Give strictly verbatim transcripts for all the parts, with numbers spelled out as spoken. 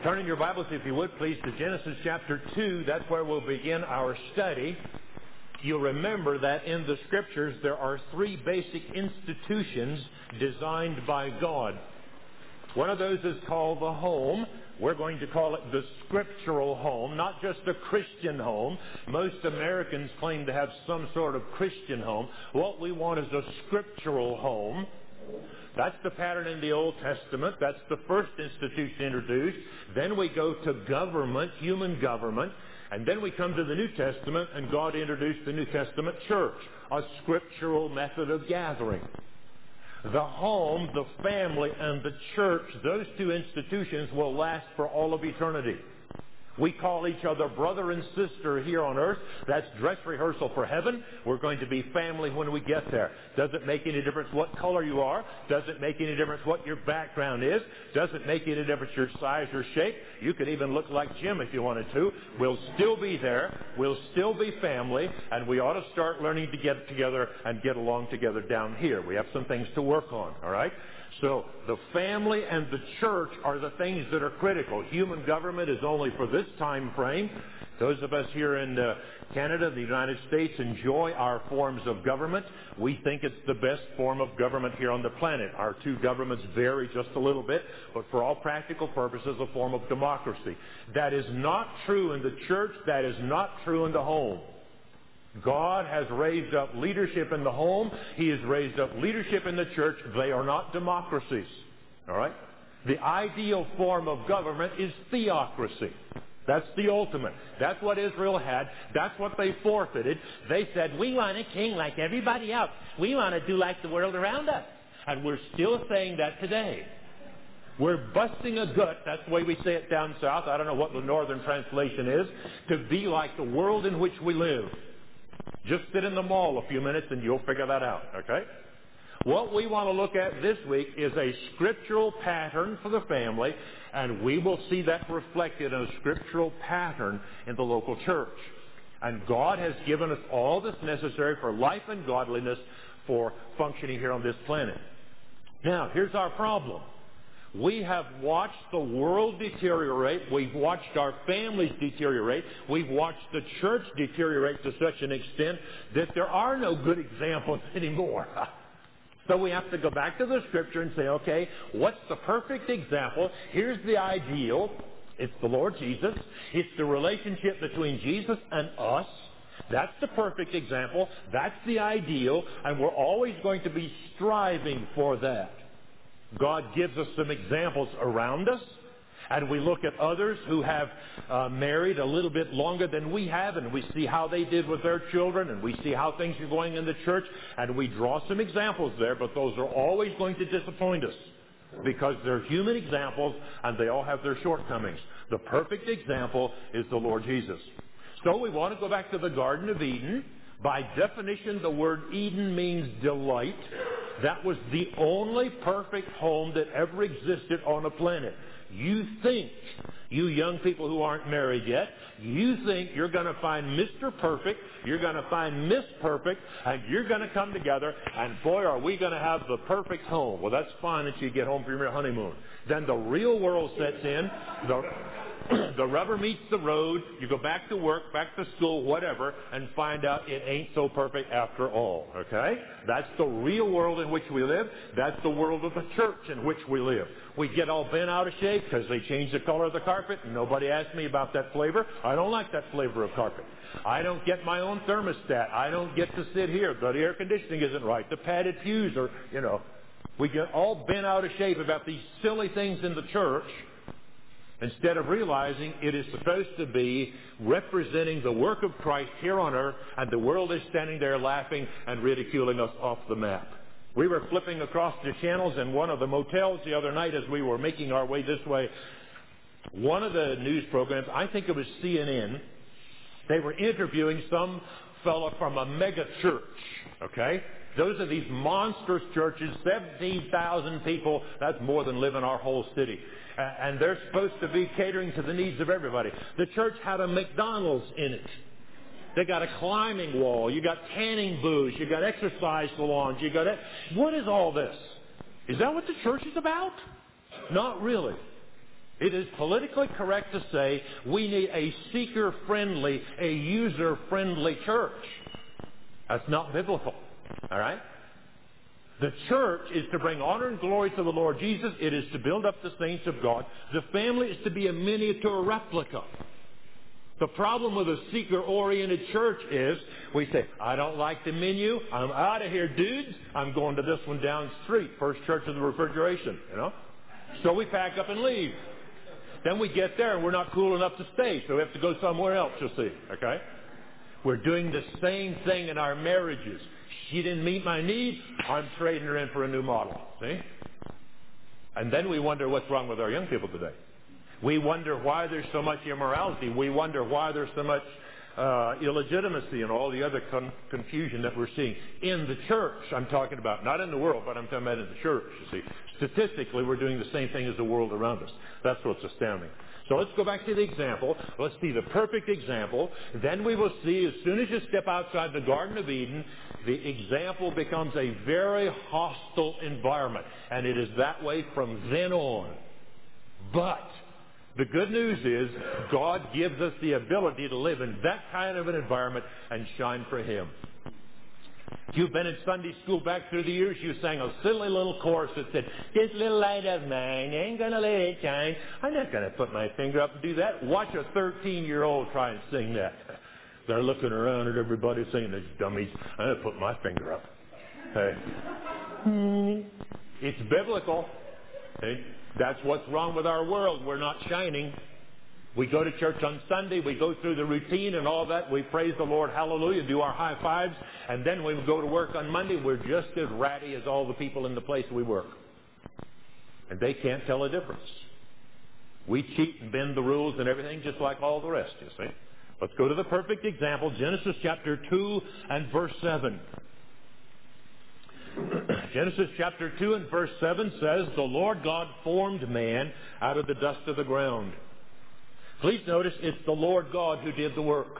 Turn in your Bibles, if you would, please, to Genesis chapter two. That's where we'll begin our study. You'll remember that in the Scriptures there are three basic institutions designed by God. One of those is called the home. We're going to call it the scriptural home, not just a Christian home. Most Americans claim to have some sort of Christian home. What we want is a scriptural home. That's the pattern in the Old Testament. That's the first institution introduced. Then we go to government, human government. And then we come to the New Testament, and God introduced the New Testament church, a scriptural method of gathering. The home, the family, and the church, those two institutions will last for all of eternity. We call each other brother and sister here on earth. That's dress rehearsal for heaven. We're going to be family when we get there. Doesn't make any difference what color you are. Doesn't make any difference what your background is. Doesn't make any difference your size or shape. You could even look like Jim if you wanted to. We'll still be there. We'll still be family. And we ought to start learning to get together and get along together down here. We have some things to work on, all right? So the family and the church are the things that are critical. Human government is only for this time frame. Those of us here in uh, Canada, the United States, enjoy our forms of government. We think it's the best form of government here on the planet. Our two governments vary just a little bit, but for all practical purposes, a form of democracy. That is not true in the church. That is not true in the home. God has raised up leadership in the home. He has raised up leadership in the church. They are not democracies. All right? The ideal form of government is theocracy. That's the ultimate. That's what Israel had. That's what they forfeited. They said, we want a king like everybody else. We want to do like the world around us. And we're still saying that today. We're busting a gut, that's the way we say it down south. I don't know what the northern translation is. To be like the world in which we live. Just sit in the mall a few minutes and you'll figure that out, okay? What we want to look at this week is a scriptural pattern for the family, and we will see that reflected in a scriptural pattern in the local church. And God has given us all that's necessary for life and godliness for functioning here on this planet. Now, here's our problem. We have watched the world deteriorate. We've watched our families deteriorate. We've watched the church deteriorate to such an extent that there are no good examples anymore. So we have to go back to the Scripture and say, okay, what's the perfect example? Here's the ideal. It's the Lord Jesus. It's the relationship between Jesus and us. That's the perfect example. That's the ideal. And we're always going to be striving for that. God gives us some examples around us, and we look at others who have uh, married a little bit longer than we have, and we see how they did with their children, and we see how things are going in the church, and we draw some examples there, but those are always going to disappoint us because they're human examples, and they all have their shortcomings. The perfect example is the Lord Jesus. So we want to go back to the Garden of Eden. By definition, the word Eden means delight. That was the only perfect home that ever existed on the planet. You think, you young people who aren't married yet, you think you're going to find Mister Perfect, you're going to find Miss Perfect, and you're going to come together, and boy, are we going to have the perfect home. Well, that's fine until you get home from your honeymoon. Then the real world sets in. The The rubber meets the road. You go back to work, back to school, whatever, and find out it ain't so perfect after all. Okay? That's the real world in which we live. That's the world of the church in which we live. We get all bent out of shape because they changed the color of the carpet, and nobody asked me about that flavor. I don't like that flavor of carpet. I don't get my own thermostat. I don't get to sit here. The air conditioning isn't right. The padded pews are, you know. We get all bent out of shape about these silly things in the church, instead of realizing it is supposed to be representing the work of Christ here on earth, and the world is standing there laughing and ridiculing us off the map. We were flipping across the channels in one of the motels the other night as we were making our way this way. One of the news programs, I think it was C N N, they were interviewing some fellow from a mega church, okay? Those are these monstrous churches, seventeen thousand people. That's more than live in our whole city. And they're supposed to be catering to the needs of everybody. The church had a McDonald's in it. They got a climbing wall. You got tanning booths. You got exercise salons. You got it. What is all this? Is that what the church is about? Not really. It is politically correct to say we need a seeker-friendly, a user-friendly church. That's not biblical. All right? The church is to bring honor and glory to the Lord Jesus. It is to build up the saints of God. The family is to be a miniature replica. The problem with a seeker-oriented church is we say, I don't like the menu. I'm out of here, dudes. I'm going to this one down the street. First Church of the Refrigeration, you know. So we pack up and leave. Then we get there and we're not cool enough to stay, so we have to go somewhere else, you see, okay? We're doing the same thing in our marriages. She didn't meet my need, I'm trading her in for a new model, see? And then we wonder what's wrong with our young people today. We wonder why there's so much immorality. We wonder why there's so much uh, illegitimacy and all the other con- confusion that we're seeing in the church. I'm talking about, not in the world, but I'm talking about in the church, you see. Statistically, we're doing the same thing as the world around us. That's what's astounding. So let's go back to the example. Let's see the perfect example. Then we will see, as soon as you step outside the Garden of Eden, the example becomes a very hostile environment. And it is that way from then on. But the good news is God gives us the ability to live in that kind of an environment and shine for Him. You've been in Sunday school back through the years, you sang a silly little chorus that said, this little light of mine ain't gonna let it shine. I'm not gonna put my finger up and do that. Watch a thirteen-year-old try and sing that. They're looking around at everybody saying, these dummies, I'm gonna put my finger up. Hey. It's biblical. Hey. That's what's wrong with our world. We're not shining. We go to church on Sunday, we go through the routine and all that, we praise the Lord, hallelujah, do our high fives, and then when we go to work on Monday, we're just as ratty as all the people in the place we work. And they can't tell a difference. We cheat and bend the rules and everything just like all the rest, you see. Let's go to the perfect example, Genesis chapter two and verse seven. Genesis chapter two and verse seven says, the Lord God formed man out of the dust of the ground. Please notice it's the Lord God who did the work.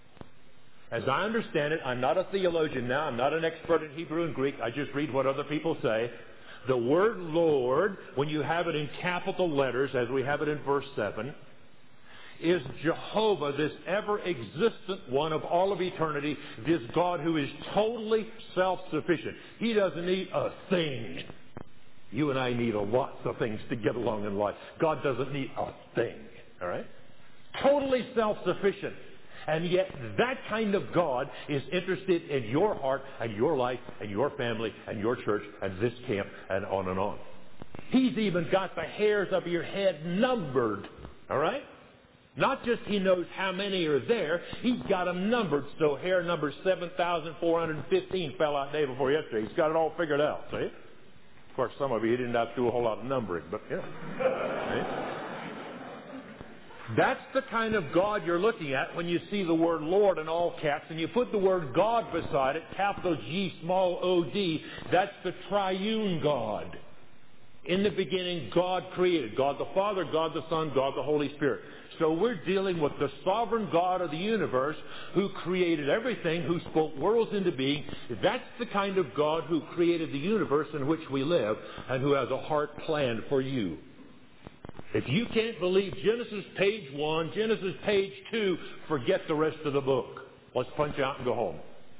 As I understand it, I'm not a theologian now. I'm not an expert in Hebrew and Greek. I just read what other people say. The word Lord, when you have it in capital letters, as we have it in verse seven, is Jehovah, this ever-existent one of all of eternity, this God who is totally self-sufficient. He doesn't need a thing. You and I need a lots of things to get along in life. God doesn't need a thing. All right? Totally self-sufficient. And yet that kind of God is interested in your heart and your life and your family and your church and this camp and on and on. He's even got the hairs of your head numbered. All right? Not just He knows how many are there, He's got them numbered. So hair number seven thousand four hundred fifteen fell out day before yesterday. He's got it all figured out. See? Of course, some of you didn't have to do a whole lot of numbering, but yeah. See? That's the kind of God you're looking at when you see the word Lord in all caps and you put the word God beside it, capital G, small O D. That's the triune God. In the beginning, God created. God the Father, God the Son, God the Holy Spirit. So we're dealing with the sovereign God of the universe who created everything, who spoke worlds into being. That's the kind of God who created the universe in which we live and who has a heart planned for you. If you can't believe Genesis page one, Genesis page two, forget the rest of the book. Let's punch out and go home.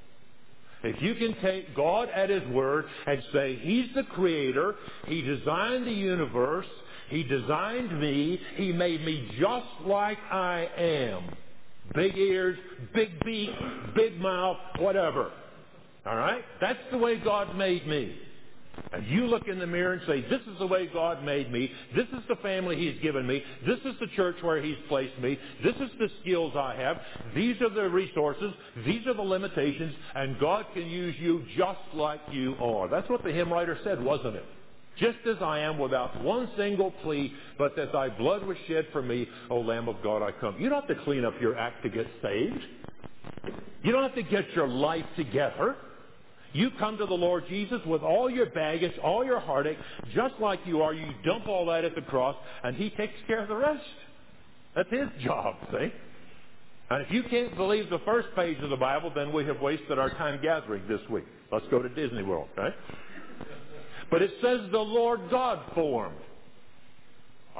If you can take God at His word and say He's the creator, He designed the universe, He designed me, He made me just like I am. Big ears, big beak, big mouth, whatever. All right? That's the way God made me. And you look in the mirror and say, this is the way God made me. This is the family He's given me. This is the church where He's placed me. This is the skills I have. These are the resources. These are the limitations. And God can use you just like you are. That's what the hymn writer said, wasn't it? Just as I am, without one single plea, but that Thy blood was shed for me, O Lamb of God, I come. You don't have to clean up your act to get saved. You don't have to get your life together. You come to the Lord Jesus with all your baggage, all your heartache, just like you are. You dump all that at the cross, and He takes care of the rest. That's His job, see? And if you can't believe the first page of the Bible, then we have wasted our time gathering this week. Let's go to Disney World, right? But it says the Lord God formed.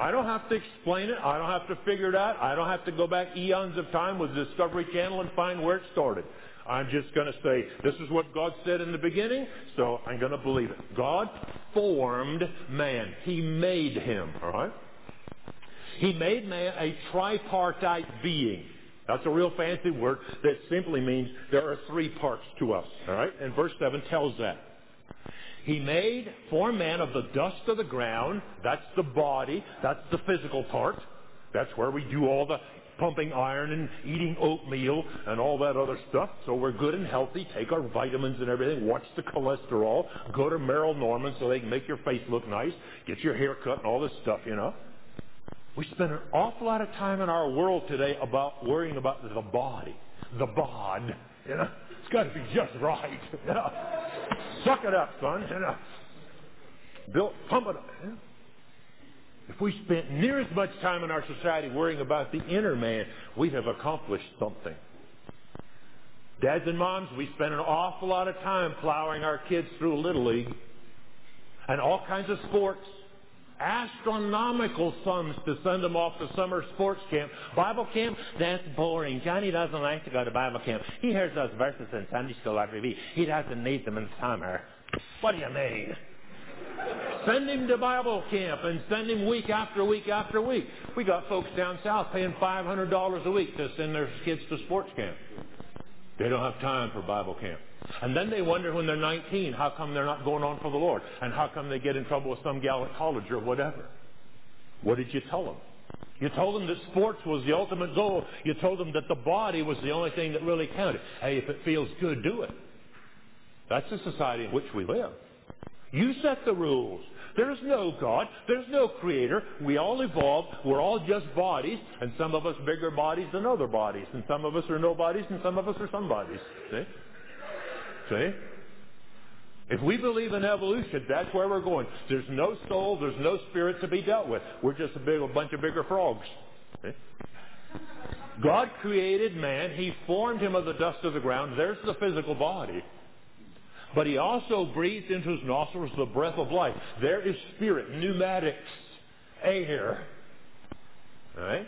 I don't have to explain it. I don't have to figure it out. I don't have to go back eons of time with Discovery Channel and find where it started. I'm just going to say, this is what God said in the beginning, so I'm going to believe it. God formed man. He made him, all right? He made man a tripartite being. That's a real fancy word that simply means there are three parts to us, all right? And verse seven tells that. He made, formed man of the dust of the ground. That's the body. That's the physical part. That's where we do all the pumping iron and eating oatmeal and all that other stuff. So we're good and healthy. Take our vitamins and everything. Watch the cholesterol. Go to Merrill Norman so they can make your face look nice. Get your hair cut and all this stuff, you know. We spend an awful lot of time in our world today about worrying about the body, the bod. You know, it's got to be just right. You know, suck it up, son. You know, Bill, pump it up. You know? If we spent near as much time in our society worrying about the inner man, we'd have accomplished something. Dads and moms, we spend an awful lot of time plowing our kids through Little League and all kinds of sports. Astronomical sums to send them off to summer sports camp. Bible camp? That's boring. Johnny doesn't like to go to Bible camp. He hears those verses in Sunday school every week. He doesn't need them in summer. What do you mean? Send him to Bible camp and send him week after week after week. We got folks down south paying five hundred dollars a week to send their kids to sports camp. They don't have time for Bible camp. And then they wonder when they're nineteen, how come they're not going on for the Lord? And how come they get in trouble with some gal at college or whatever? What did you tell them? You told them that sports was the ultimate goal. You told them that the body was the only thing that really counted. Hey, if it feels good, do it. That's the society in which we live. You set the rules. There's no God. There's no creator. We all evolved. We're all just bodies, and some of us bigger bodies than other bodies, and some of us are no bodies, and some of us are some bodies. See? See? If we believe in evolution, that's where we're going. There's no soul. There's no spirit to be dealt with. We're just a big a bunch of bigger frogs. See? God created man. He formed him of the dust of the ground. There's the physical body. But he also breathed into his nostrils the breath of life. There is spirit, pneumatics, air. All right?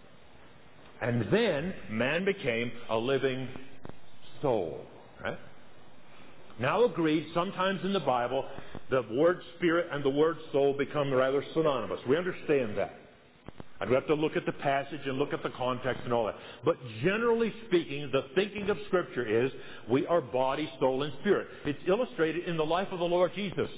And then man became a living soul. Right? Now agreed, sometimes in the Bible, the word spirit and the word soul become rather synonymous. We understand that. I'd have to look at the passage and look at the context and all that. But generally speaking, the thinking of Scripture is we are body, soul, and spirit. It's illustrated in the life of the Lord Jesus.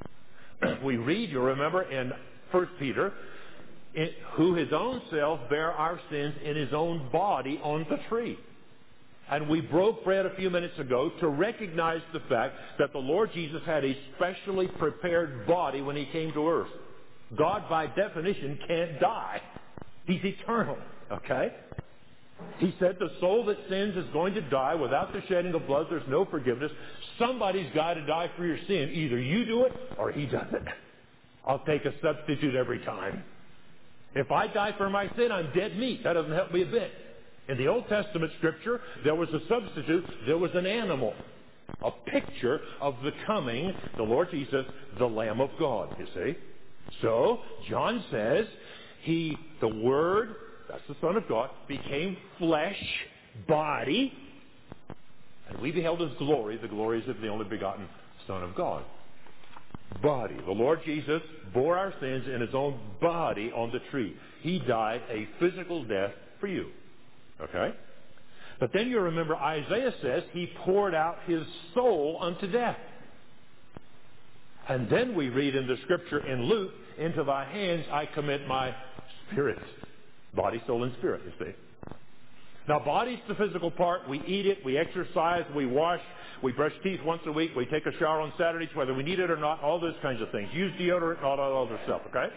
We read, you remember, in First Peter, in, who his own self bare our sins in his own body on the tree. And we broke bread a few minutes ago to recognize the fact that the Lord Jesus had a specially prepared body when he came to earth. God, by definition, can't die. He's eternal, okay? He said the soul that sins is going to die. Without the shedding of blood, there's no forgiveness. Somebody's got to die for your sin. Either you do it or he does it. I'll take a substitute every time. If I die for my sin, I'm dead meat. That doesn't help me a bit. In the Old Testament Scripture, there was a substitute. There was an animal. A picture of the coming, the Lord Jesus, the Lamb of God, you see. So, John says, He, the Word, that's the Son of God, became flesh, body, and we beheld His glory. The glory is of the only begotten Son of God. Body. The Lord Jesus bore our sins in His own body on the tree. He died a physical death for you. Okay? But then you remember Isaiah says He poured out His soul unto death. And then we read in the Scripture in Luke, into thy hands I commit my spirit. Body, soul, and spirit, you see. Now, body's the physical part. We eat it, we exercise, we wash, we brush teeth once a week, we take a shower on Saturdays, whether we need it or not, all those kinds of things. Use deodorant and all that other stuff, okay?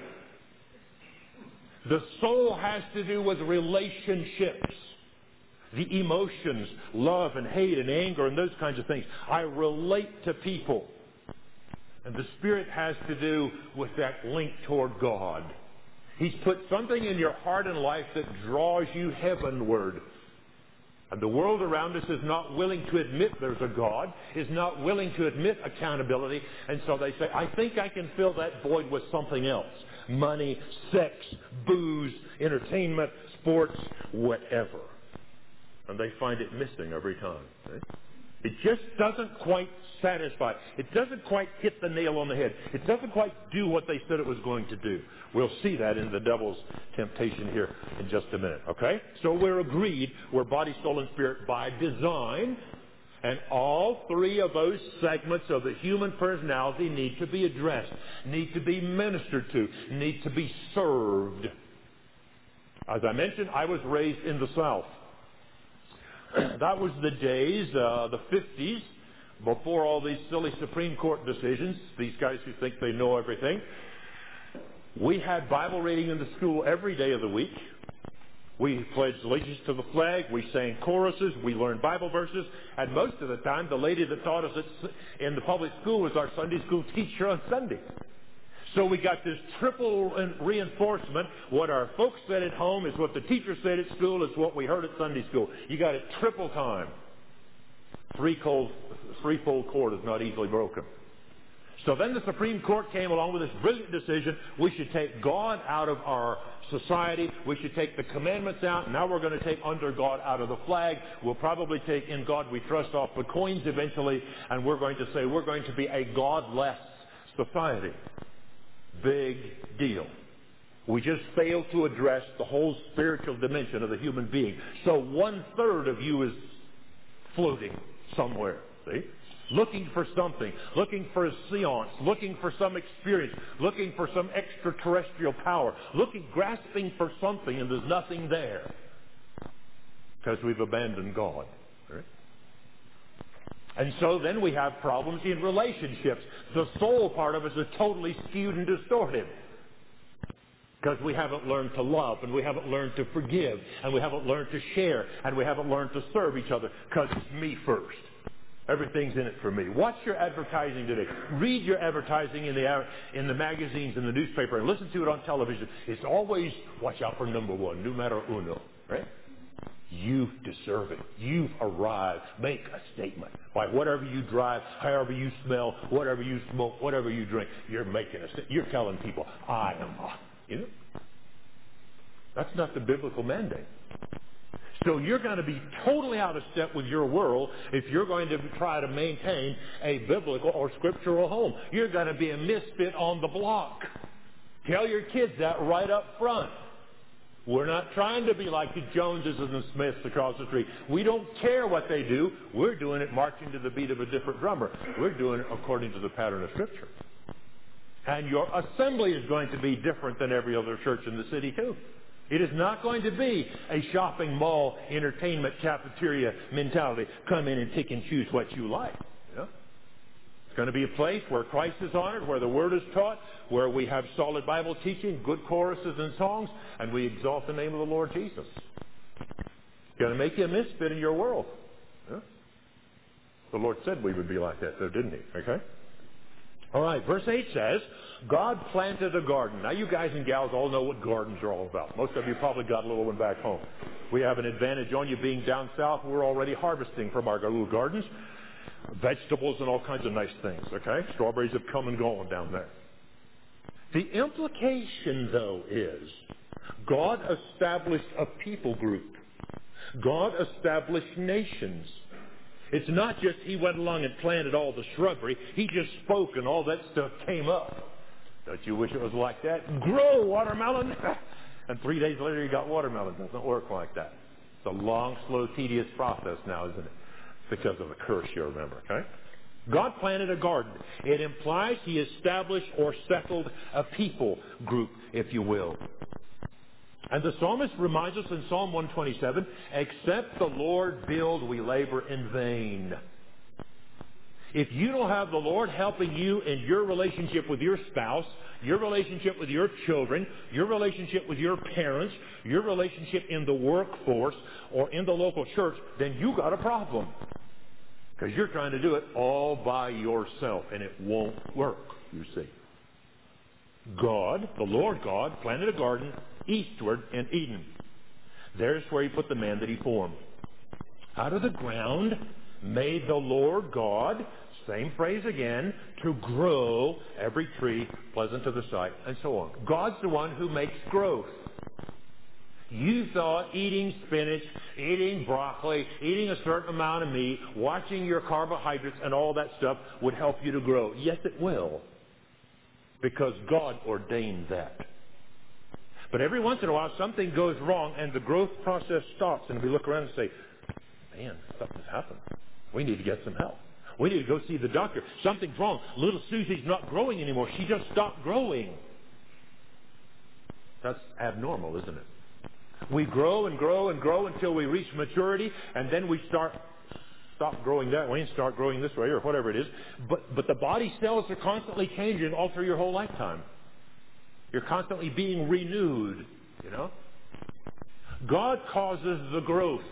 The soul has to do with relationships. The emotions, love and hate and anger and those kinds of things. I relate to people. And the spirit has to do with that link toward God. He's put something in your heart and life that draws you heavenward. And the world around us is not willing to admit there's a God, is not willing to admit accountability. And so they say, I think I can fill that void with something else. money, sex, booze, entertainment, sports, whatever. And they find it missing every time. Right? It just doesn't quite satisfy. It doesn't quite hit the nail on the head. It doesn't quite do what they said it was going to do. We'll see that in the devil's temptation here in just a minute, okay? So we're agreed we're body, soul, and spirit by design, and all three of those segments of the human personality need to be addressed, need to be ministered to, need to be served. As I mentioned, I was raised in the South. That was the days, uh, the fifties, before all these silly Supreme Court decisions, these guys who think they know everything. We had Bible reading in the school every day of the week. We pledged allegiance to the flag, we sang choruses, we learned Bible verses, and most of the time the lady that taught us in the public school was our Sunday school teacher on Sunday. So we got this triple reinforcement. What our folks said at home is what the teacher said at school is what we heard at Sunday school. You got it triple time. Three-fold three-fold cord is not easily broken. So then the Supreme Court came along with this brilliant decision. We should take God out of our society. We should take the commandments out. Now we're going to take under God out of the flag. We'll probably take in God we trust off the coins eventually. And we're going to say we're going to be a godless society. Big deal. We just failed to address the whole spiritual dimension of the human being. So one third of you is floating somewhere, see? Looking for something, looking for a seance, looking for some experience, looking for some extraterrestrial power, looking, grasping for something, and there's nothing there because we've abandoned God. Right? And so then we have problems in relationships. The soul part of us is totally skewed and distorted because we haven't learned to love, and we haven't learned to forgive, and we haven't learned to share, and we haven't learned to serve each other because it's me first. Everything's in it for me. Watch your advertising today. Read your advertising in the in the magazines and the newspaper, and listen to it on television. It's always watch out for number one, numero uno, right? You deserve it. You've arrived. Make a statement. By whatever you drive, however you smell, whatever you smoke, whatever you drink, you're making a statement. You're telling people, I am. You know? That's not the biblical mandate. So you're going to be totally out of step with your world if you're going to try to maintain a biblical or scriptural home. You're going to be a misfit on the block. Tell your kids that right up front. We're not trying to be like the Joneses and the Smiths across the street. We don't care what they do. We're doing it marching to the beat of a different drummer. We're doing it according to the pattern of Scripture. And your assembly is going to be different than every other church in the city too. It is not going to be a shopping mall, entertainment, cafeteria mentality. Come in and pick and choose what you like. You know? It's going to be a place where Christ is honored, where the Word is taught, where we have solid Bible teaching, good choruses and songs, and we exalt the name of the Lord Jesus. It's going to make you a misfit in your world. Yeah? The Lord said we would be like that, though, didn't He? Okay? All right, verse eight says, God planted a garden. Now, you guys and gals all know what gardens are all about. Most of you probably got a little one back home. We have an advantage on you being down south. We're already harvesting from our little gardens. Vegetables and all kinds of nice things, okay? Strawberries have come and gone down there. The implication, though, is God established a people group. God established nations. It's not just He went along and planted all the shrubbery. He just spoke and all that stuff came up. Don't you wish it was like that? Grow, watermelon! And three days later you got watermelon. It doesn't work like that. It's a long, slow, tedious process now, isn't it? It's because of a curse, you remember, okay? God planted a garden. It implies He established or settled a people group, if you will. And the psalmist reminds us in Psalm one twenty-seven, except the Lord build, we labor in vain. If you don't have the Lord helping you in your relationship with your spouse, your relationship with your children, your relationship with your parents, your relationship in the workforce or in the local church, then you got a problem. Because you're trying to do it all by yourself, and it won't work, you see. God, the Lord God, planted a garden eastward in Eden. There's where He put the man that He formed. Out of the ground made the Lord God, same phrase again, to grow every tree pleasant to the sight, and so on. God's the one who makes growth. You thought eating spinach, eating broccoli, eating a certain amount of meat, watching your carbohydrates and all that stuff would help you to grow. Yes, it will. Because God ordained that. But every once in a while something goes wrong and the growth process stops, and we look around and say, man, something's happened. We need to get some help. We need to go see the doctor. Something's wrong. Little Susie's not growing anymore. She just stopped growing. That's abnormal, isn't it? We grow and grow and grow until we reach maturity, and then we start stop growing that way and start growing this way, or whatever it is. But but the body cells are constantly changing all through your whole lifetime. You're constantly being renewed, you know. God causes the growth.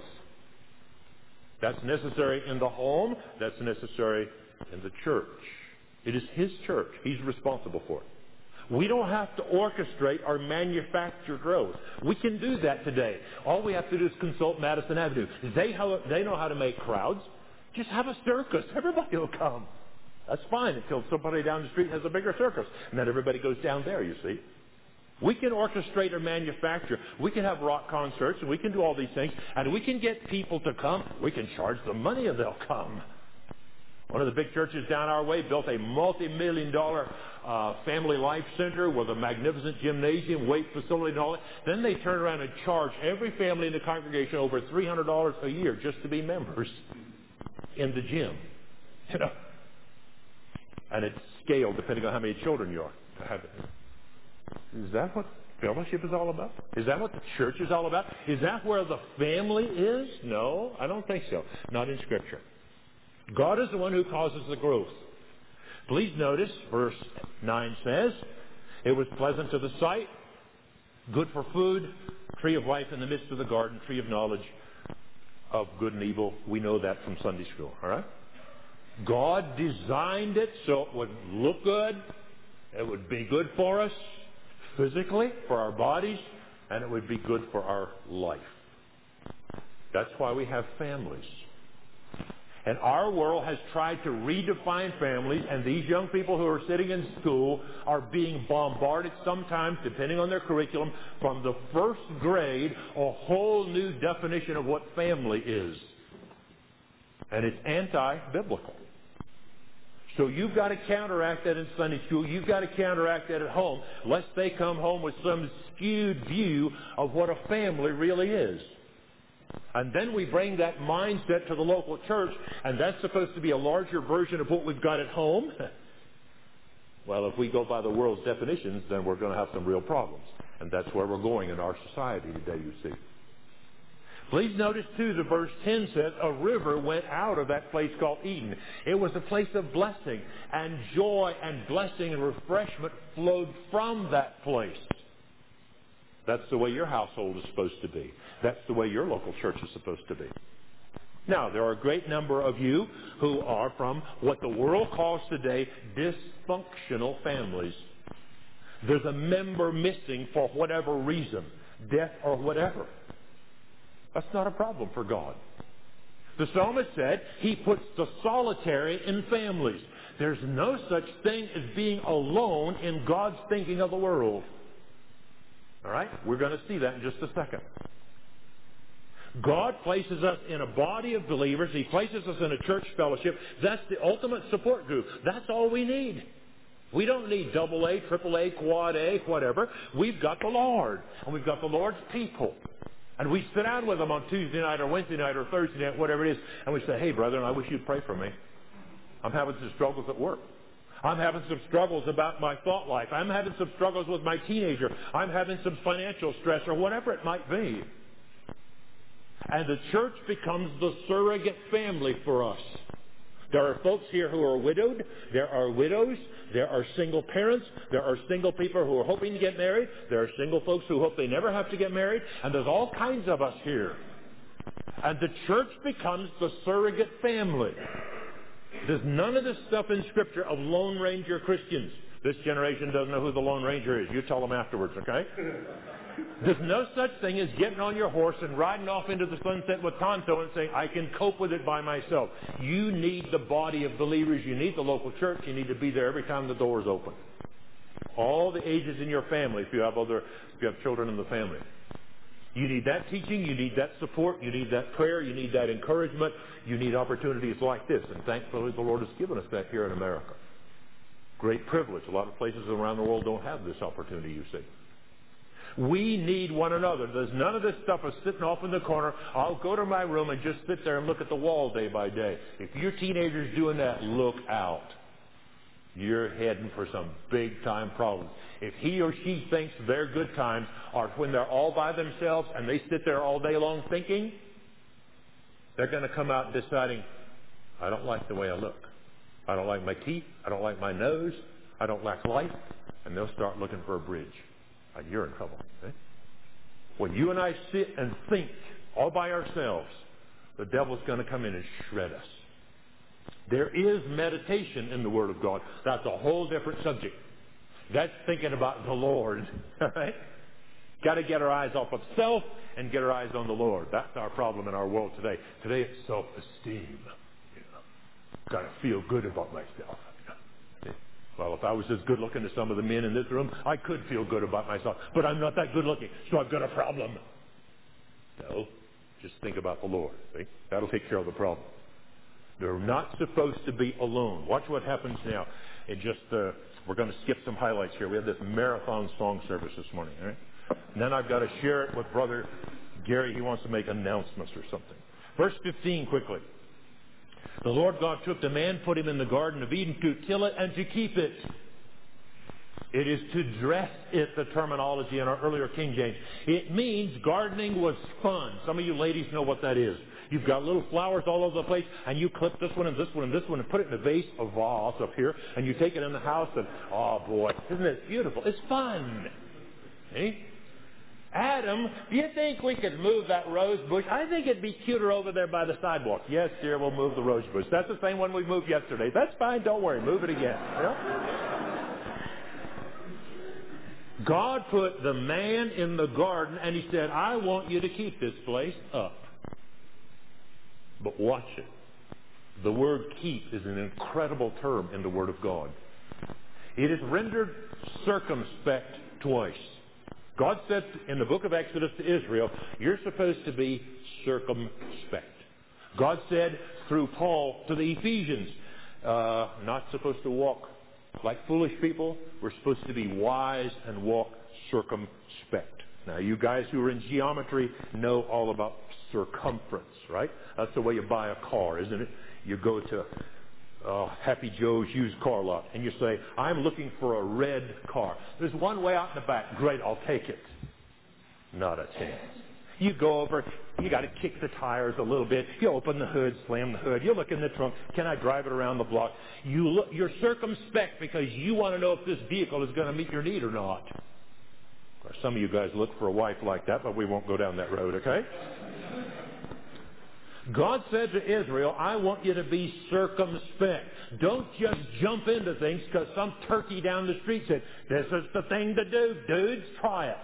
That's necessary in the home. That's necessary in the church. It is His church. He's responsible for it. We don't have to orchestrate or manufacture growth. We can do that today. All we have to do is consult Madison Avenue. They, how, they know how to make crowds. Just have a circus. Everybody will come. That's fine until somebody down the street has a bigger circus. And then everybody goes down there, you see. We can orchestrate or manufacture. We can have rock concerts, and we can do all these things. And we can get people to come. We can charge them money and they'll come. One of the big churches down our way built a multi-million dollar uh, family life center with a magnificent gymnasium, weight facility, and all that. Then they turn around and charge every family in the congregation over three hundred dollars a year just to be members in the gym. You know, and it's scaled depending on how many children you are to have it. Is that what fellowship is all about? Is that what the church is all about? Is that where the family is? No, I don't think so. Not in Scripture. God is the one who causes the growth. Please notice, verse nine says, it was pleasant to the sight, good for food, tree of life in the midst of the garden, tree of knowledge of good and evil. We know that from Sunday school, all right? God designed it so it would look good, it would be good for us physically, for our bodies, and it would be good for our life. That's why we have families. And our world has tried to redefine families, and these young people who are sitting in school are being bombarded sometimes, depending on their curriculum, from the first grade, a whole new definition of what family is. And it's anti-biblical. So you've got to counteract that in Sunday school. You've got to counteract that at home, lest they come home with some skewed view of what a family really is. And then we bring that mindset to the local church, and that's supposed to be a larger version of what we've got at home. Well, if we go by the world's definitions, then we're going to have some real problems. And that's where we're going in our society today, you see. Please notice, too, the verse ten says, a river went out of that place called Eden. It was a place of blessing, and joy and blessing and refreshment flowed from that place. That's the way your household is supposed to be. That's the way your local church is supposed to be. Now, there are a great number of you who are from what the world calls today dysfunctional families. There's a member missing for whatever reason, death or whatever. That's not a problem for God. The psalmist said He puts the solitary in families. There's no such thing as being alone in God's thinking of the world. All right? We're going to see that in just a second. God places us in a body of believers. He places us in a church fellowship. That's the ultimate support group. That's all we need. We don't need double A, triple A, quad A, whatever. We've got the Lord, and we've got the Lord's people. And we sit down with them on Tuesday night or Wednesday night or Thursday night, whatever it is, and we say, hey, brethren, I wish you'd pray for me. I'm having some struggles at work. I'm having some struggles about my thought life. I'm having some struggles with my teenager. I'm having some financial stress or whatever it might be. And the church becomes the surrogate family for us. There are folks here who are widowed. There are widows. There are single parents. There are single people who are hoping to get married. There are single folks who hope they never have to get married. And there's all kinds of us here. And the church becomes the surrogate family. There's none of this stuff in Scripture of Lone Ranger Christians. This generation doesn't know who the Lone Ranger is. You tell them afterwards, okay? There's no such thing as getting on your horse and riding off into the sunset with Tonto and saying, I can cope with it by myself. You need the body of believers. You need the local church. You need to be there every time the door is open. All the ages in your family, if you have other, if you have children in the family. You need that teaching. You need that support. You need that prayer. You need that encouragement. You need opportunities like this. And thankfully, the Lord has given us that here in America. Great privilege. A lot of places around the world don't have this opportunity, you see. We need one another. There's none of this stuff of sitting off in the corner. I'll go to my room and just sit there and look at the wall day by day. If your teenager's doing that, look out. You're heading for some big-time problems. If he or she thinks their good times are when they're all by themselves and they sit there all day long thinking, they're going to come out deciding, I don't like the way I look. I don't like my teeth. I don't like my nose. I don't like life. And they'll start looking for a bridge. And you're in trouble. Okay? When you and I sit and think all by ourselves, the devil's going to come in and shred us. There is meditation in the Word of God. That's a whole different subject. That's thinking about the Lord. Right? Got to get our eyes off of self and get our eyes on the Lord. That's our problem in our world today. Today it's self-esteem. You know, got to feel good about myself. Well, if I was as good looking as some of the men in this room, I could feel good about myself. But I'm not that good looking, so I've got a problem. No, just think about the Lord. See? That'll take care of the problem. They're not supposed to be alone. Watch what happens now. It just uh, we're going to skip some highlights here. We have this marathon song service this morning. All right? And then I've got to share it with Brother Gary. He wants to make announcements or something. Verse fifteen, quickly. The Lord God took the man, put him in the Garden of Eden to till it and to keep it. It is to dress it, the terminology in our earlier King James. It means gardening was fun. Some of you ladies know what that is. You've got little flowers all over the place, and you clip this one and this one and this one and put it in a vase, a vase up here, and you take it in the house, and, oh boy, isn't it beautiful? It's fun. See? Adam, do you think we could move that rose bush? I think it'd be cuter over there by the sidewalk. Yes, dear, we'll move the rose bush. That's the same one we moved yesterday. That's fine. Don't worry. Move it again. You know? God put the man in the garden, and he said, I want you to keep this place up. But watch it. The word keep is an incredible term in the Word of God. It is rendered circumspect twice. God said in the book of Exodus to Israel, you're supposed to be circumspect. God said through Paul to the Ephesians, uh, not supposed to walk like foolish people. We're supposed to be wise and walk circumspect. Now, you guys who are in geometry know all about circumference, right? That's the way you buy a car, isn't it? You go to uh, Happy Joe's used car lot, and you say, I'm looking for a red car. There's one way out in the back. Great, I'll take it. Not a chance. You go over, you got to kick the tires a little bit. You open the hood, slam the hood. You look in the trunk. Can I drive it around the block? You look, you're circumspect because you want to know if this vehicle is going to meet your need or not. Of course, some of you guys look for a wife like that, but we won't go down that road, okay? God said to Israel, I want you to be circumspect. Don't just jump into things because some turkey down the street said, this is the thing to do, dudes, try it.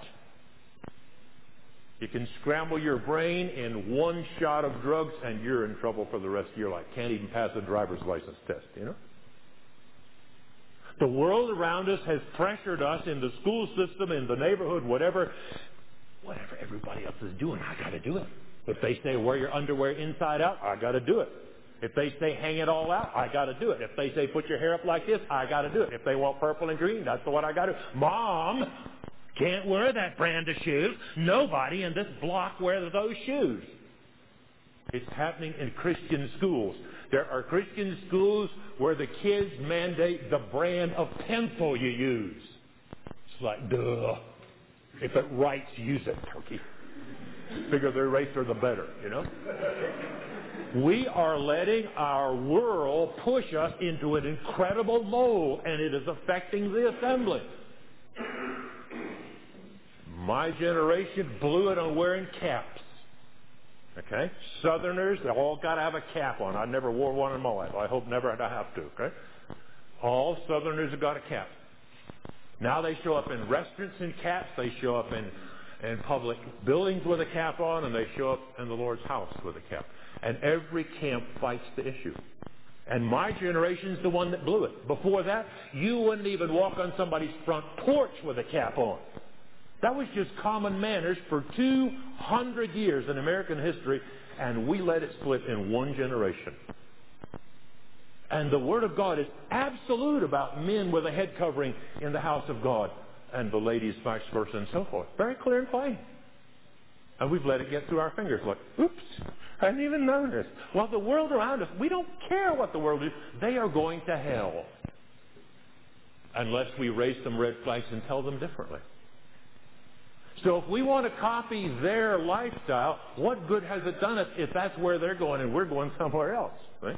You can scramble your brain in one shot of drugs and you're in trouble for the rest of your life. Can't even pass a driver's license test, you know? The world around us has pressured us in the school system, in the neighborhood, whatever. Whatever everybody else is doing, I got to do it. If they say wear your underwear inside out, I got to do it. If they say hang it all out, I got to do it. If they say put your hair up like this, I got to do it. If they want purple and green, that's what I got to do. Mom can't wear that brand of shoes. Nobody in this block wears those shoes. It's happening in Christian schools. There are Christian schools where the kids mandate the brand of pencil you use. It's like, duh. If it writes, use it, turkey. Bigger the eraser, the better, you know? We are letting our world push us into an incredible mold, and it is affecting the assembly. My generation blew it on wearing caps. Okay? Southerners, they all got to have a cap on. I never wore one in my life. I hope never to have to, okay? All Southerners have got a cap. Now they show up in restaurants in caps. They show up in, in public buildings with a cap on, and they show up in the Lord's house with a cap. And every camp fights the issue. And my generation's the one that blew it. Before that, you wouldn't even walk on somebody's front porch with a cap on. That was just common manners for two hundred years in American history, and we let it split in one generation. And the Word of God is absolute about men with a head covering in the house of God, and the ladies vice versa and so forth. Very clear and plain. And we've let it get through our fingers. Like, oops, I didn't even notice. Well, the world around us, we don't care what the world is. They are going to hell. Unless we raise some red flags and tell them differently. So if we want to copy their lifestyle, what good has it done us if that's where they're going and we're going somewhere else? Right?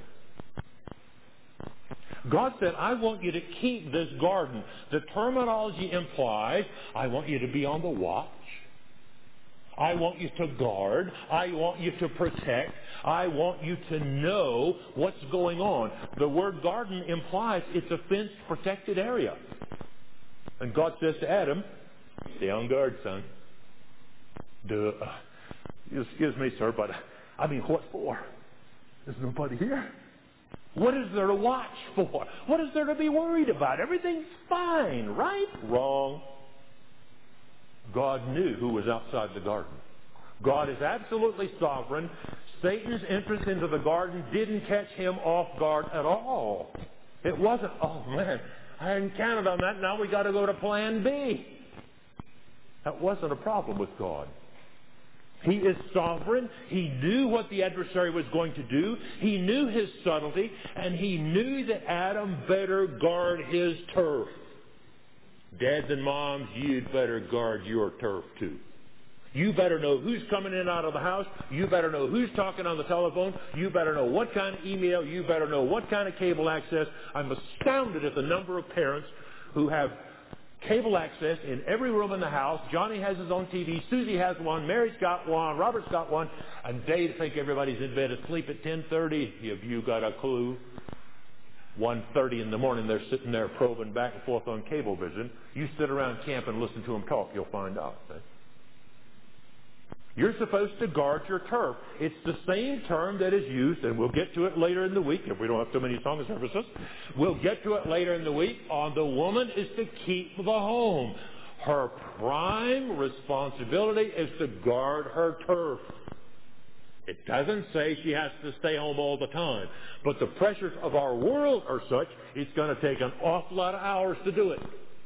God said, I want you to keep this garden. The terminology implies, I want you to be on the watch. I want you to guard. I want you to protect. I want you to know what's going on. The word garden implies it's a fenced, protected area. And God says to Adam, stay on guard, son. Duh. Excuse me, sir, but I mean, what for? There's nobody here. What is there to watch for? What is there to be worried about? Everything's fine, right? Wrong. God knew who was outside the garden. God is absolutely sovereign. Satan's entrance into the garden didn't catch him off guard at all. It wasn't, oh man, I hadn't counted on that, now we got to go to plan B. That wasn't a problem with God. He is sovereign. He knew what the adversary was going to do. He knew his subtlety, and he knew that Adam better guard his turf. Dads and moms, you'd better guard your turf too. You better know who's coming in and out of the house. You better know who's talking on the telephone. You better know what kind of email. You better know what kind of cable access. I'm astounded at the number of parents who have cable access in every room in the house. Johnny has his own T V. Susie has one. Mary's got one. Robert's got one. And they think everybody's in bed asleep at ten thirty. Have you got a clue? one thirty in the morning, they're sitting there probing back and forth on Cablevision. You sit around camp and listen to them talk, you'll find out. Right? You're supposed to guard your turf. It's the same term that is used, and we'll get to it later in the week if we don't have too many song services. We'll get to it later in the week. On the woman is to keep the home. Her prime responsibility is to guard her turf. It doesn't say she has to stay home all the time. But the pressures of our world are such, it's going to take an awful lot of hours to do it.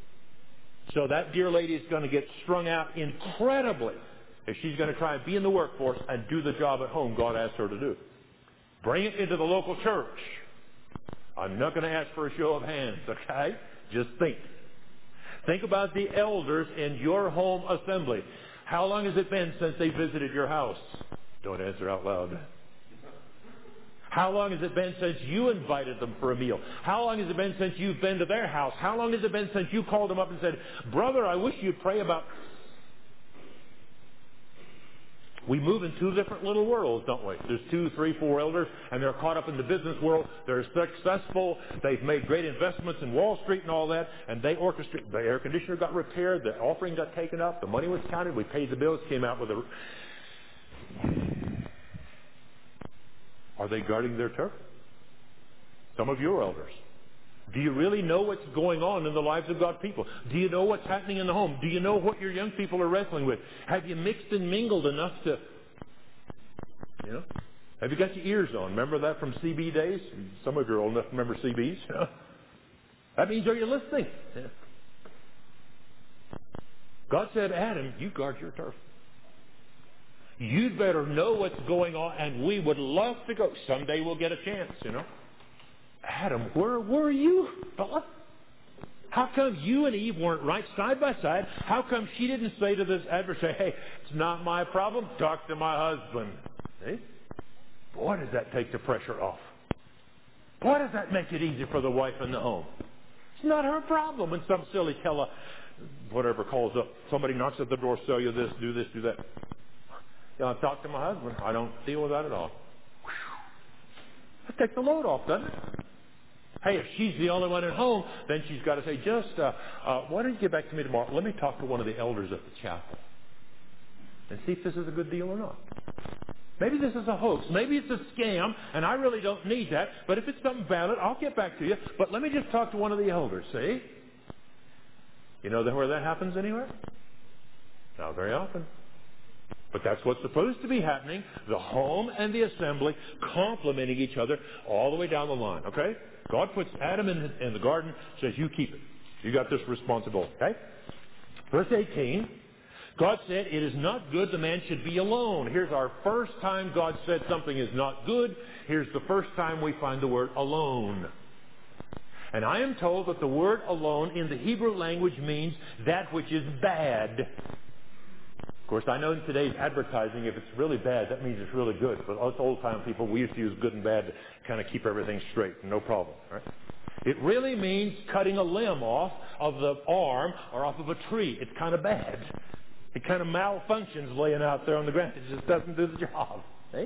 So that dear lady is going to get strung out incredibly if she's going to try and be in the workforce and do the job at home God asked her to do. Bring it into the local church. I'm not going to ask for a show of hands, okay? Just think. Think about the elders in your home assembly. How long has it been since they visited your house? Don't answer out loud. How long has it been since you invited them for a meal? How long has it been since you've been to their house? How long has it been since you called them up and said, brother, I wish you'd pray about... We move in two different little worlds, don't we? There's two, three, four elders, and they're caught up in the business world. They're successful. They've made great investments in Wall Street and all that, and they orchestrate. The air conditioner got repaired. The offering got taken up. The money was counted. We paid the bills, came out with a... Are they guarding their turf? Some of your elders. Do you really know what's going on in the lives of God's people? Do you know what's happening in the home? Do you know what your young people are wrestling with? Have you mixed and mingled enough to, you know? Have you got your ears on? Remember that from C B days? Some of you are old enough to remember C Bs. You know? That means, are you listening? Yeah. God said, Adam, you guard your turf. You'd better know what's going on, and we would love to go. Someday we'll get a chance, you know. Adam, where were you, fella? How come you and Eve weren't right side by side? How come she didn't say to this adversary, hey, it's not my problem, talk to my husband? See? Boy, does that take the pressure off. Boy, does that make it easy for the wife in the home. It's not her problem when some silly fella, whatever, calls up. Somebody knocks at the door, sell you this, do this, do that. You know, talk to my husband. I don't deal with that at all. That takes the load off, doesn't it? Hey, if she's the only one at home, then she's got to say, just, uh, uh, why don't you get back to me tomorrow? Let me talk to one of the elders at the chapel and see if this is a good deal or not. Maybe this is a hoax. Maybe it's a scam, and I really don't need that. But if it's something valid, I'll get back to you. But let me just talk to one of the elders, see? You know where that happens anywhere? Not very often. But that's what's supposed to be happening. The home and the assembly complementing each other all the way down the line, okay? God puts Adam in, in the garden, says, you keep it. You got this responsibility, okay? Verse eighteen, God said, it is not good the man should be alone. Here's our first time God said something is not good. Here's the first time we find the word alone. And I am told that the word alone in the Hebrew language means that which is bad. Of course, I know in today's advertising, if it's really bad, that means it's really good. But us old-time people, we used to use good and bad to kind of keep everything straight. No problem, right? It really means cutting a limb off of the arm or off of a tree. It's kind of bad. It kind of malfunctions laying out there on the ground. It just doesn't do the job. Eh?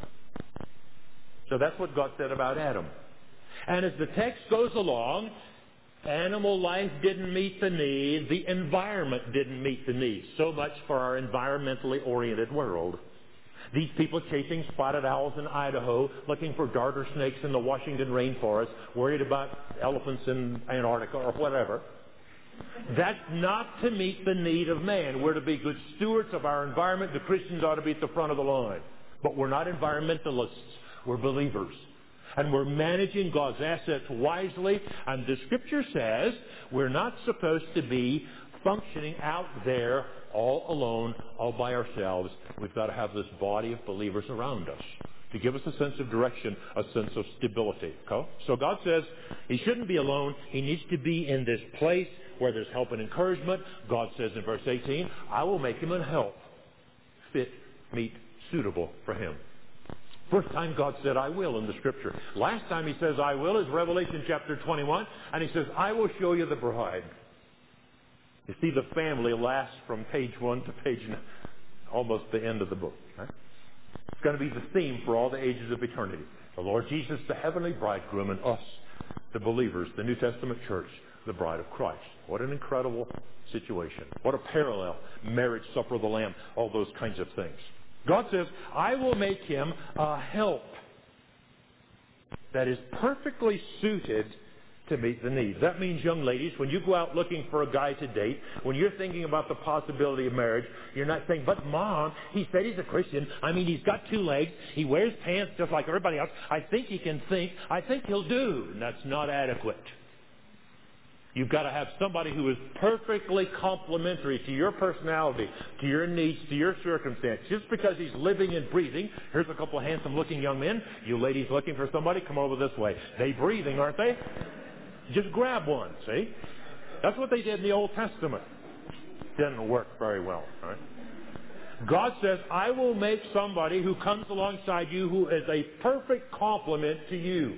So that's what God said about Adam. And as the text goes along, animal life didn't meet the need. The environment didn't meet the need. So much for our environmentally oriented world. These people chasing spotted owls in Idaho, looking for darter snakes in the Washington rainforest, worried about elephants in Antarctica or whatever. That's not to meet the need of man. We're to be good stewards of our environment. The Christians ought to be at the front of the line. But we're not environmentalists. We're believers. And we're managing God's assets wisely. And the Scripture says we're not supposed to be functioning out there all alone, all by ourselves. We've got to have this body of believers around us to give us a sense of direction, a sense of stability. Okay? So God says he shouldn't be alone. He needs to be in this place where there's help and encouragement. God says in verse eighteen, I will make him a help fit, meet, suitable for him. First time God said, I will in the Scripture. Last time he says, I will is Revelation chapter twenty-one. And he says, I will show you the bride. You see, the family lasts from page one to page almost the end of the book. Right? It's going to be the theme for all the ages of eternity. The Lord Jesus, the heavenly bridegroom, and us, the believers, the New Testament church, the bride of Christ. What an incredible situation. What a parallel. Marriage, supper of the Lamb, all those kinds of things. God says, I will make him a help that is perfectly suited to meet the needs. That means, young ladies, when you go out looking for a guy to date, when you're thinking about the possibility of marriage, you're not saying, but Mom, he said he's a Christian. I mean, he's got two legs. He wears pants just like everybody else. I think he can think. I think he'll do. And that's not adequate. You've got to have somebody who is perfectly complementary to your personality, to your needs, to your circumstance. Just because he's living and breathing, here's a couple of handsome-looking young men. You ladies looking for somebody, come over this way. They breathing, aren't they? Just grab one, see? That's what they did in the Old Testament. Didn't work very well, right? God says, I will make somebody who comes alongside you who is a perfect complement to you.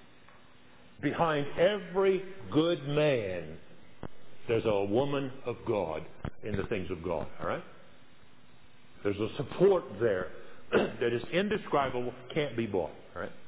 Behind every good man, there's a woman of God in the things of God, all right? There's a support there that is indescribable, can't be bought, all right?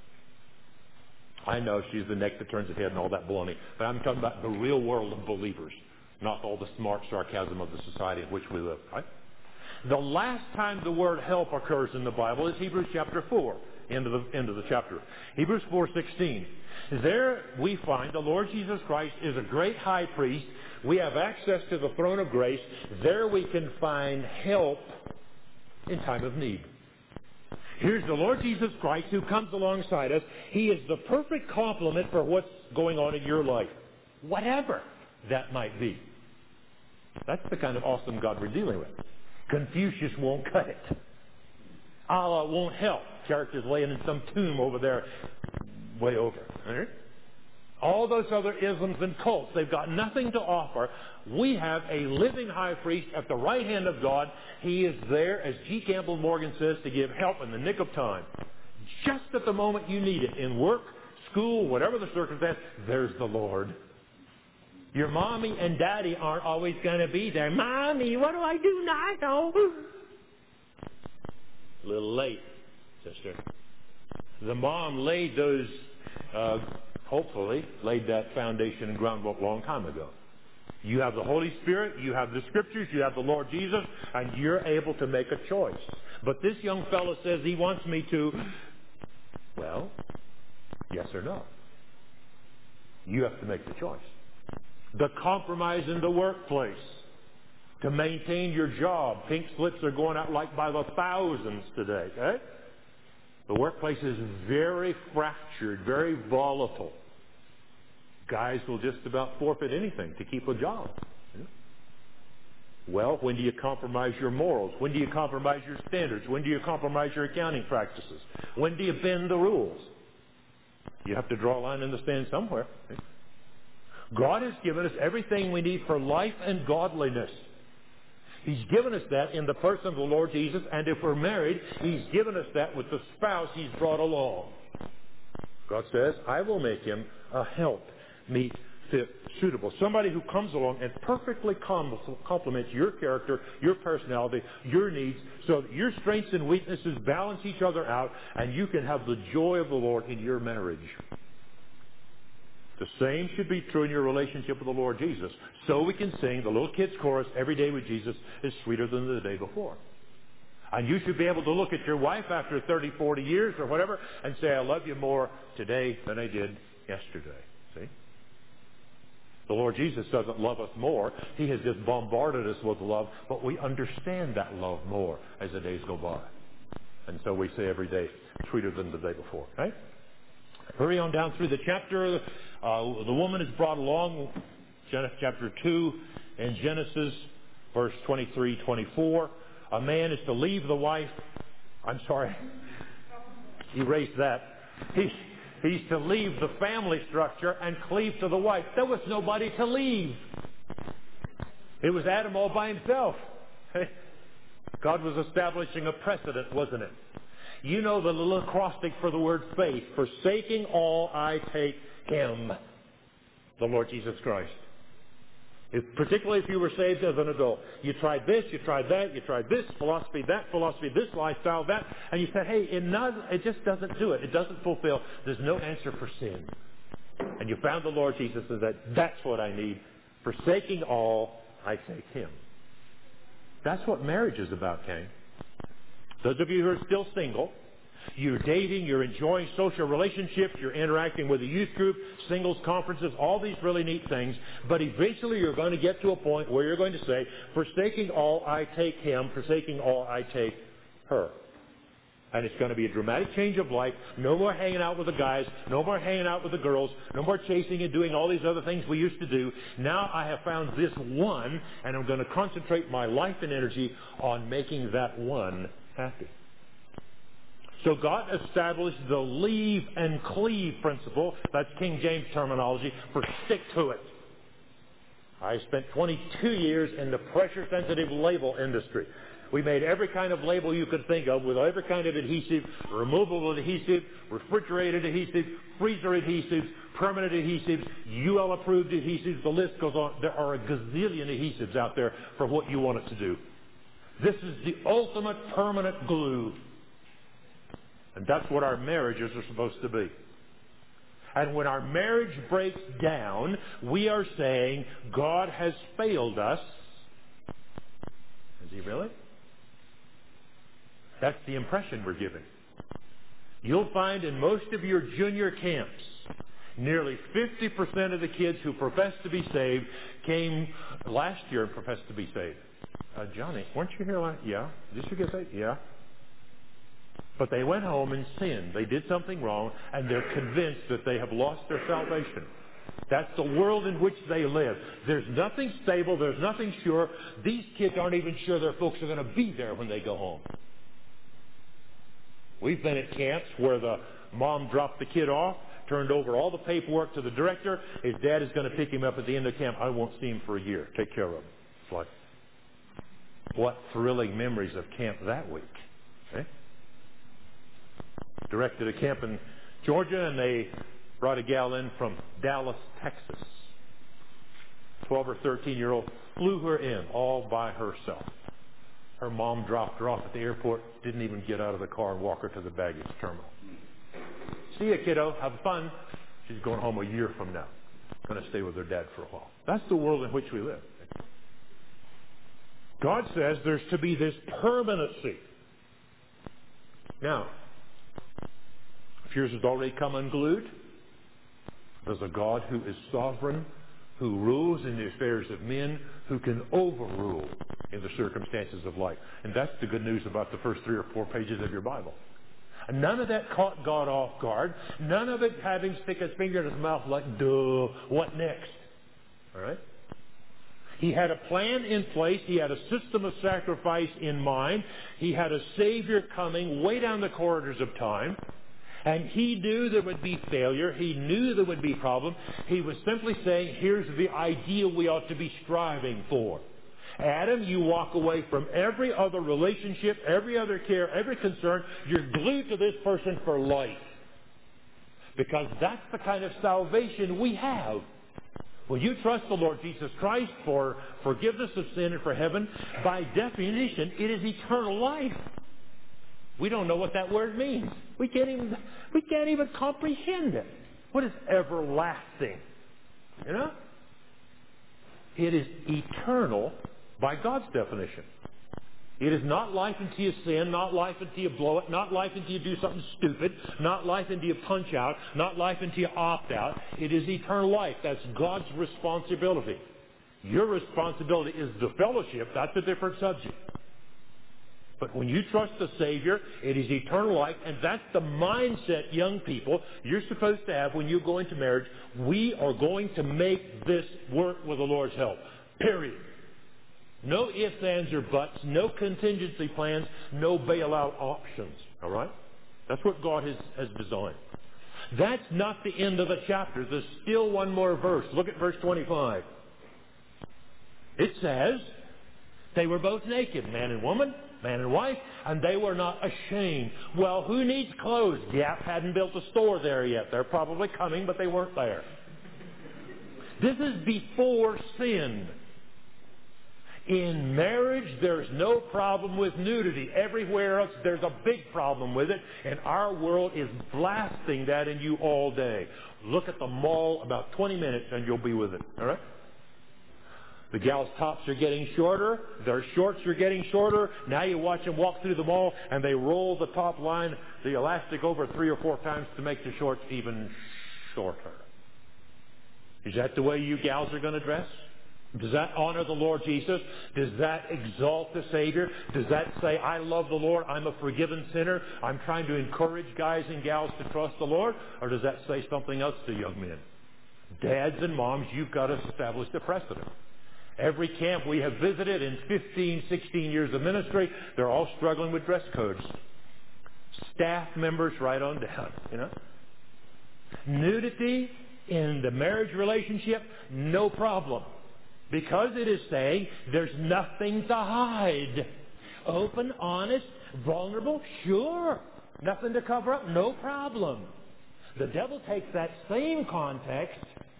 I know she's the neck that turns the head and all that baloney, but I'm talking about the real world of believers, not all the smart sarcasm of the society in which we live, right? The last time the word help occurs in the Bible is Hebrews chapter four, end of the, end of the chapter. Hebrews four sixteen. There we find the Lord Jesus Christ is a great high priest. We have access to the throne of grace. There we can find help in time of need. Here's the Lord Jesus Christ who comes alongside us. He is the perfect complement for what's going on in your life, whatever that might be. That's the kind of awesome God we're dealing with. Confucius won't cut it. Allah won't help. Characters laying in some tomb over there, way over. Right? All those other isms and cults, they've got nothing to offer. We have a living high priest at the right hand of God. He is there, as G. Campbell Morgan says, to give help in the nick of time. Just at the moment you need it. In work, school, whatever the circumstance, there's the Lord. Your mommy and daddy aren't always going to be there. Mommy, what do I do now? A little late, sister. The mom laid those uh, hopefully, laid that foundation and groundwork a long time ago. You have the Holy Spirit, you have the Scriptures, you have the Lord Jesus, and you're able to make a choice. But this young fellow says he wants me to, well, yes or no. You have to make the choice. The compromise in the workplace to maintain your job. Pink slips are going out like by the thousands today. Okay? The workplace is very fractured, very volatile. Guys will just about forfeit anything to keep a job. Well, when do you compromise your morals? When do you compromise your standards? When do you compromise your accounting practices? When do you bend the rules? You have to draw a line in the sand somewhere. God has given us everything we need for life and godliness. He's given us that in the person of the Lord Jesus, and if we're married, He's given us that with the spouse He's brought along. God says, I will make him a help, meet, fit, suitable. Somebody who comes along and perfectly complements your character, your personality, your needs, so that your strengths and weaknesses balance each other out, and you can have the joy of the Lord in your marriage. The same should be true in your relationship with the Lord Jesus. So we can sing the little kids chorus, every day with Jesus is sweeter than the day before. And you should be able to look at your wife after thirty, forty years or whatever and say, I love you more today than I did yesterday. See? The Lord Jesus doesn't love us more. He has just bombarded us with love, but we understand that love more as the days go by. And so we say every day, sweeter than the day before. Right? Hurry on down through the chapter. Uh, the woman is brought along, Genesis chapter two, in Genesis, verse twenty-three, twenty-four. A man is to leave the wife. I'm sorry. Erase that. He, he's to leave the family structure and cleave to the wife. There was nobody to leave. It was Adam all by himself. God was establishing a precedent, wasn't it? You know the little acrostic for the word faith. Forsaking all, I take Him, the Lord Jesus Christ. If, particularly if you were saved as an adult. You tried this, you tried that, you tried this philosophy, that philosophy, this lifestyle, that, and you said, hey, it, not, it just doesn't do it. It doesn't fulfill. There's no answer for sin. And you found the Lord Jesus and said, that's what I need. Forsaking all, I take Him. That's what marriage is about, Cain. Those of you who are still single, you're dating, you're enjoying social relationships, you're interacting with a youth group, singles conferences, all these really neat things. But eventually you're going to get to a point where you're going to say, forsaking all, I take him. Forsaking all, I take her. And it's going to be a dramatic change of life. No more hanging out with the guys. No more hanging out with the girls. No more chasing and doing all these other things we used to do. Now I have found this one, and I'm going to concentrate my life and energy on making that one happy. So God established the leave and cleave principle. That's King James terminology for stick to it. I spent twenty-two years in the pressure-sensitive label industry. We made every kind of label you could think of with every kind of adhesive, removable adhesive, refrigerated adhesive, freezer adhesives, permanent adhesives, U L-approved adhesives. The list goes on. There are a gazillion adhesives out there for what you want it to do. This is the ultimate permanent glue. And that's what our marriages are supposed to be. And when our marriage breaks down, we are saying, God has failed us. Is He really? That's the impression we're giving. You'll find in most of your junior camps, nearly fifty percent of the kids who profess to be saved came last year and professed to be saved. Uh, Johnny, weren't you here last? Yeah. Did you get saved? Yeah. But they went home and sinned. They did something wrong, and they're convinced that they have lost their salvation. That's the world in which they live. There's nothing stable. There's nothing sure. These kids aren't even sure their folks are going to be there when they go home. We've been at camps where the mom dropped the kid off, turned over all the paperwork to the director. His dad is going to pick him up at the end of camp. I won't see him for a year. Take care of him. It's like, what thrilling memories of camp that week. Okay? Directed a camp in Georgia, and they brought a gal in from Dallas, Texas. twelve or thirteen year old, flew her in all by herself. Her mom dropped her off at the airport, didn't even get out of the car and walk her to the baggage terminal. See ya, kiddo, have fun. She's going home a year from now. Going to stay with her dad for a while. That's the world in which we live. God says there's to be this permanency. Now, if yours has already come unglued, there's a God who is sovereign, who rules in the affairs of men, who can overrule in the circumstances of life. And that's the good news about the first three or four pages of your Bible. And none of that caught God off guard. None of it having stick his finger in his mouth like, duh, what next? All right? He had a plan in place. He had a system of sacrifice in mind. He had a Savior coming way down the corridors of time. And he knew there would be failure. He knew there would be problem. He was simply saying, here's the ideal we ought to be striving for. Adam, you walk away from every other relationship, every other care, every concern. You're glued to this person for life. Because that's the kind of salvation we have. When you trust the Lord Jesus Christ for forgiveness of sin and for heaven, by definition, it is eternal life. We don't know what that word means. We can't even, we can't even comprehend it. What is everlasting? You know? It is eternal by God's definition. It is not life until you sin, not life until you blow it, not life until you do something stupid, not life until you punch out, not life until you opt out. It is eternal life. That's God's responsibility. Your responsibility is the fellowship. That's a different subject. But when you trust the Savior, it is eternal life, and that's the mindset, young people, you're supposed to have when you go into marriage. We are going to make this work with the Lord's help. Period. No ifs, ands, or buts. No contingency plans. No bailout options. All right? That's what God has, has designed. That's not the end of the chapter. There's still one more verse. Look at verse twenty-five. It says, they were both naked, man and woman, man and wife, and they were not ashamed. Well, who needs clothes? Gap hadn't built a store there yet. They're probably coming, but they weren't there. This is before sin. In marriage, there's no problem with nudity. Everywhere else, there's a big problem with it, and our world is blasting that in you all day. Look at the mall about twenty minutes, and you'll be with it. All right? The gals' tops are getting shorter. Their shorts are getting shorter. Now you watch them walk through the mall, and they roll the top line, the elastic over three or four times to make the shorts even shorter. Is that the way you gals are going to dress? Does that honor the Lord Jesus? Does that exalt the Savior? Does that say, I love the Lord, I'm a forgiven sinner, I'm trying to encourage guys and gals to trust the Lord? Or does that say something else to young men? Dads and moms, you've got to establish the precedent. Every camp we have visited in fifteen, sixteen years of ministry, they're all struggling with dress codes. Staff members right on down, you know. Nudity in the marriage relationship, no problem. Because it is saying there's nothing to hide. Open, honest, vulnerable, sure. Nothing to cover up, no problem. The devil takes that same context,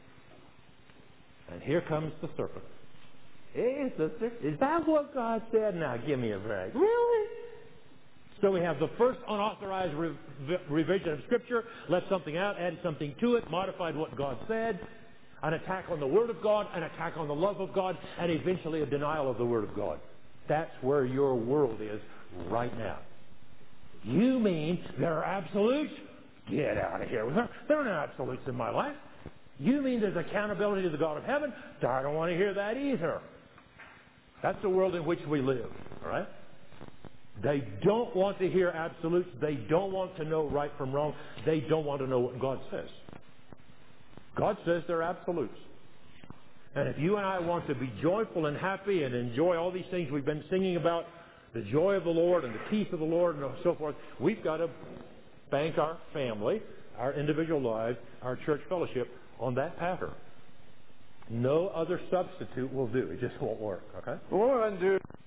and here comes the serpent. Hey, sister, is that what God said? Now, give me a break. Really? So we have the first unauthorized rev- revision of Scripture, left something out, added something to it, modified what God said, an attack on the Word of God, an attack on the love of God, and eventually a denial of the Word of God. That's where your world is right now. You mean there are absolutes? Get out of here. There are no absolutes in my life. You mean there's accountability to the God of heaven? I don't want to hear that either. That's the world in which we live. All right? They don't want to hear absolutes. They don't want to know right from wrong. They don't want to know what God says. God says they're absolutes. And if you and I want to be joyful and happy and enjoy all these things we've been singing about, the joy of the Lord and the peace of the Lord and so forth, we've got to bank our family, our individual lives, our church fellowship on that pattern. No other substitute will do. It just won't work. Okay? What do I do?